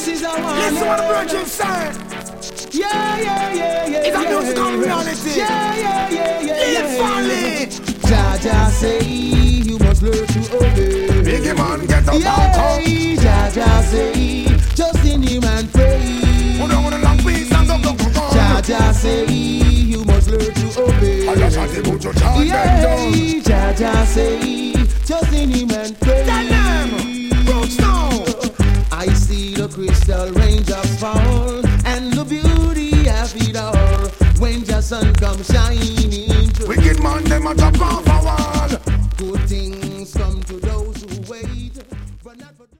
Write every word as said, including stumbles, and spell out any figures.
This is our one. Listen what the virgin say. Yeah, yeah, yeah, yeah. It's a yeah, musical yeah, reality. Yeah, yeah, yeah, yeah. Live yeah, for yeah. Jah Jah say you must learn to obey. Biggie man get up Yeah, and come. Jah Jah say just in him and pray. Put on the long piece and go go go go. Jah Jah say you must learn to obey. I just had to put your child back down. Yeah, Jah Jah say just in him and pray. Tell them, roots now. I see the crystal raindrops fall and the beauty of it all when the sun comes shining through. Wicked man, them a top off our